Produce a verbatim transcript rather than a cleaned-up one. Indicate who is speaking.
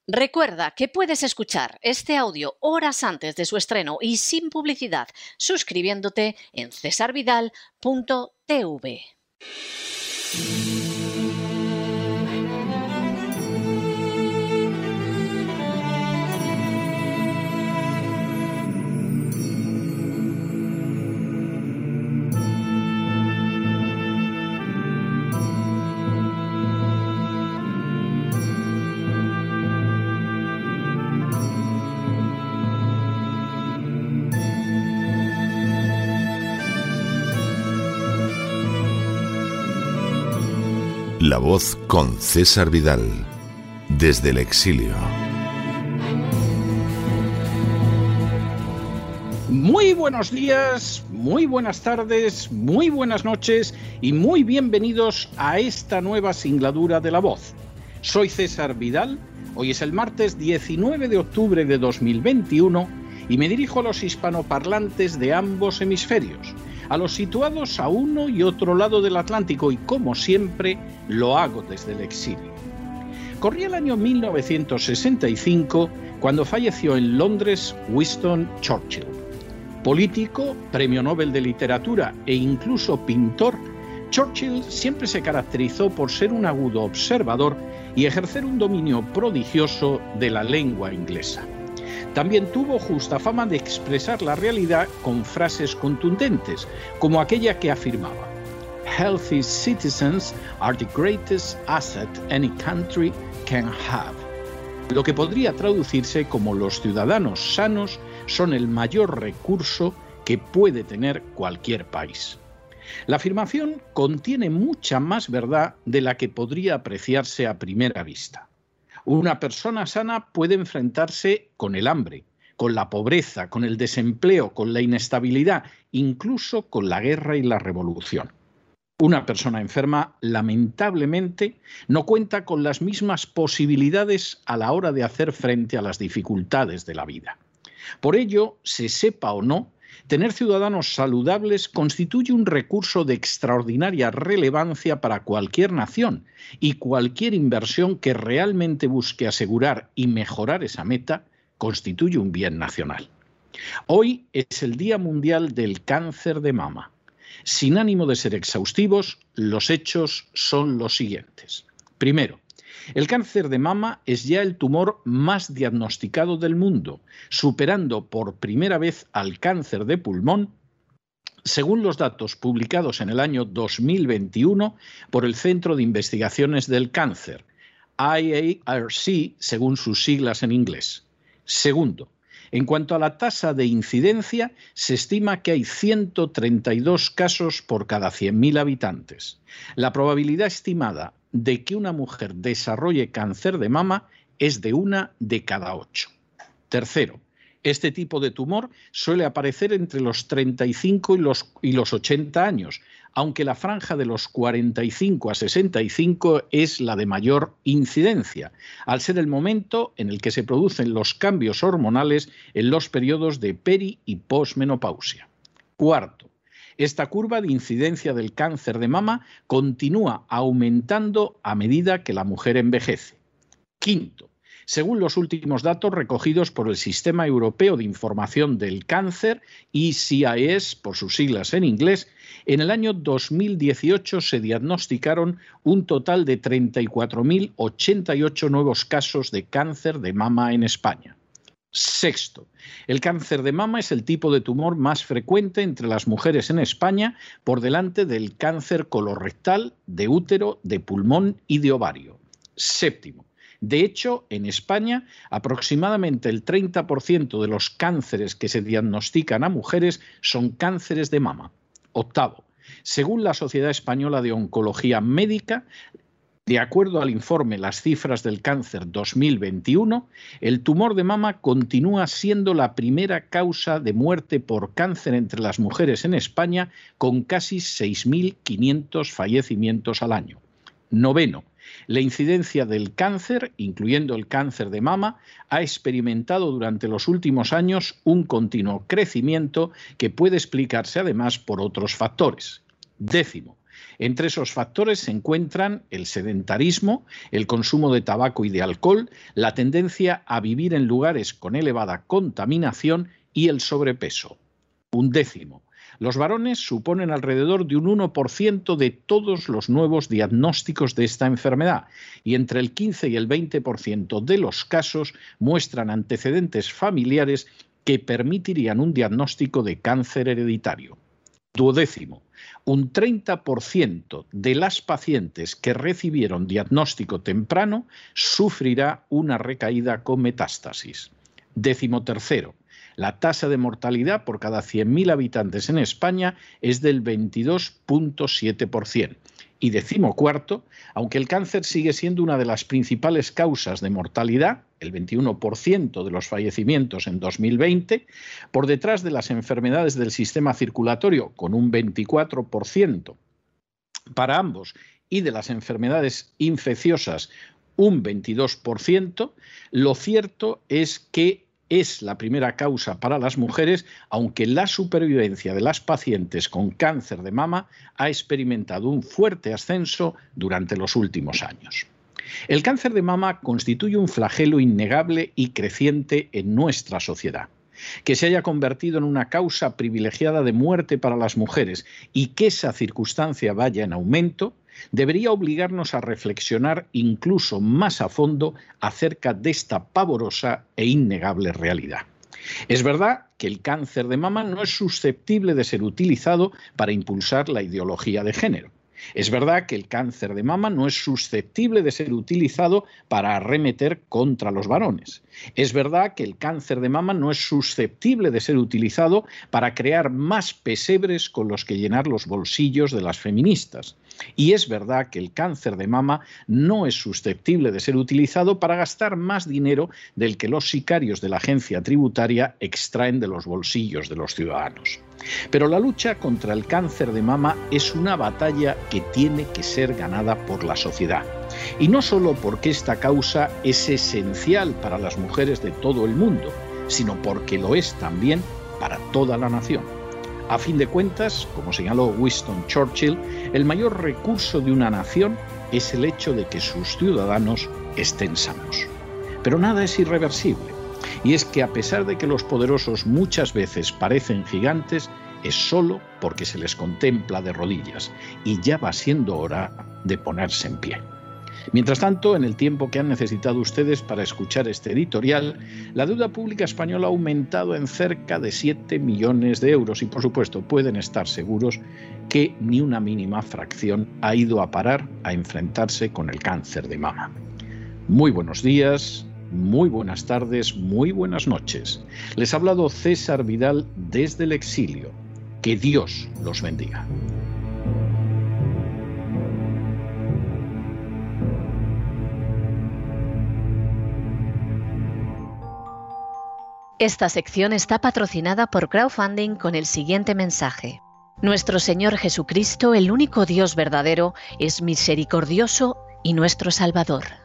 Speaker 1: Recuerda que puedes escuchar este audio horas antes de su estreno y sin publicidad suscribiéndote en cesar vidal punto t v.
Speaker 2: La Voz con César Vidal, desde el exilio.
Speaker 3: Muy buenos días, muy buenas tardes, muy buenas noches y muy bienvenidos a esta nueva singladura de La Voz. Soy César Vidal, hoy es el martes diecinueve de octubre de dos mil veintiuno y me dirijo a los hispanoparlantes de ambos hemisferios, a los situados a uno y otro lado del Atlántico, y como siempre lo hago desde el exilio. Corría el año mil novecientos sesenta y cinco cuando falleció en Londres Winston Churchill. Político, premio Nobel de Literatura e incluso pintor, Churchill siempre se caracterizó por ser un agudo observador y ejercer un dominio prodigioso de la lengua inglesa. También tuvo justa fama de expresar la realidad con frases contundentes, como aquella que afirmaba: "Healthy citizens are the greatest asset any country can have", lo que podría traducirse como "los ciudadanos sanos son el mayor recurso que puede tener cualquier país". La afirmación contiene mucha más verdad de la que podría apreciarse a primera vista. Una persona sana puede enfrentarse con el hambre, con la pobreza, con el desempleo, con la inestabilidad, incluso con la guerra y la revolución. Una persona enferma, lamentablemente, no cuenta con las mismas posibilidades a la hora de hacer frente a las dificultades de la vida. Por ello, se sepa o no, tener ciudadanos saludables constituye un recurso de extraordinaria relevancia para cualquier nación, y cualquier inversión que realmente busque asegurar y mejorar esa meta constituye un bien nacional. Hoy es el Día Mundial del Cáncer de Mama. Sin ánimo de ser exhaustivos, los hechos son los siguientes. Primero, el cáncer de mama es ya el tumor más diagnosticado del mundo, superando por primera vez al cáncer de pulmón, según los datos publicados en el año dos mil veintiuno por el Centro de Investigaciones del Cáncer, I A R C, según sus siglas en inglés. Segundo, en cuanto a la tasa de incidencia, se estima que hay ciento treinta y dos casos por cada cien mil habitantes. La probabilidad estimada de que una mujer desarrolle cáncer de mama es de una de cada ocho. Tercero, este tipo de tumor suele aparecer entre los treinta y cinco y los, y los ochenta años, aunque la franja de los cuarenta y cinco a sesenta y cinco es la de mayor incidencia, al ser el momento en el que se producen los cambios hormonales en los periodos de peri y posmenopausia. Cuarto, esta curva de incidencia del cáncer de mama continúa aumentando a medida que la mujer envejece. Quinto, según los últimos datos recogidos por el Sistema Europeo de Información del Cáncer, E C I S por sus siglas en inglés, en el año dos mil dieciocho se diagnosticaron un total de treinta y cuatro mil ochenta y ocho nuevos casos de cáncer de mama en España. Sexto, el cáncer de mama es el tipo de tumor más frecuente entre las mujeres en España, por delante del cáncer colorectal, de útero, de pulmón y de ovario. Séptimo, de hecho, en España, aproximadamente el treinta por ciento de los cánceres que se diagnostican a mujeres son cánceres de mama. Octavo, según la Sociedad Española de Oncología Médica, de acuerdo al informe Las cifras del cáncer dos mil veintiuno, el tumor de mama continúa siendo la primera causa de muerte por cáncer entre las mujeres en España, con casi seis mil quinientos fallecimientos al año. Noveno, la incidencia del cáncer, incluyendo el cáncer de mama, ha experimentado durante los últimos años un continuo crecimiento que puede explicarse además por otros factores. Décimo, Entre esos factores se encuentran el sedentarismo, el consumo de tabaco y de alcohol, la tendencia a vivir en lugares con elevada contaminación y el sobrepeso. Un décimo. Los varones suponen alrededor de un uno por ciento de todos los nuevos diagnósticos de esta enfermedad y entre el quince y el veinte por ciento de los casos muestran antecedentes familiares que permitirían un diagnóstico de cáncer hereditario. Duodécimo. Un treinta por ciento de las pacientes que recibieron diagnóstico temprano sufrirá una recaída con metástasis. Décimo tercero. La tasa de mortalidad por cada cien mil habitantes en España es del veintidós coma siete por ciento. Y decimocuarto, aunque el cáncer sigue siendo una de las principales causas de mortalidad, el veintiuno por ciento de los fallecimientos en dos mil veinte, por detrás de las enfermedades del sistema circulatorio, con un veinticuatro por ciento para ambos, y de las enfermedades infecciosas, un veintidós por ciento, lo cierto es que es la primera causa para las mujeres, aunque la supervivencia de las pacientes con cáncer de mama ha experimentado un fuerte ascenso durante los últimos años. El cáncer de mama constituye un flagelo innegable y creciente en nuestra sociedad. Que se haya convertido en una causa privilegiada de muerte para las mujeres y que esa circunstancia vaya en aumento, debería obligarnos a reflexionar incluso más a fondo acerca de esta pavorosa e innegable realidad. Es verdad que el cáncer de mama no es susceptible de ser utilizado para impulsar la ideología de género. Es verdad que el cáncer de mama no es susceptible de ser utilizado para arremeter contra los varones. Es verdad que el cáncer de mama no es susceptible de ser utilizado para crear más pesebres con los que llenar los bolsillos de las feministas. Y es verdad que el cáncer de mama no es susceptible de ser utilizado para gastar más dinero del que los sicarios de la agencia tributaria extraen de los bolsillos de los ciudadanos. Pero la lucha contra el cáncer de mama es una batalla que tiene que ser ganada por la sociedad. Y no solo porque esta causa es esencial para las mujeres de todo el mundo, sino porque lo es también para toda la nación. A fin de cuentas, como señaló Winston Churchill, el mayor recurso de una nación es el hecho de que sus ciudadanos estén sanos. Pero nada es irreversible. Y es que a pesar de que los poderosos muchas veces parecen gigantes, es solo porque se les contempla de rodillas y ya va siendo hora de ponerse en pie. Mientras tanto, en el tiempo que han necesitado ustedes para escuchar este editorial, la deuda pública española ha aumentado en cerca de siete millones de euros y, por supuesto, pueden estar seguros que ni una mínima fracción ha ido a parar a enfrentarse con el cáncer de mama. Muy buenos días. Muy buenas tardes, muy buenas noches. Les ha hablado César Vidal desde el exilio. Que Dios los bendiga.
Speaker 1: Esta sección está patrocinada por crowdfunding con el siguiente mensaje. Nuestro Señor Jesucristo, el único Dios verdadero, es misericordioso y nuestro Salvador.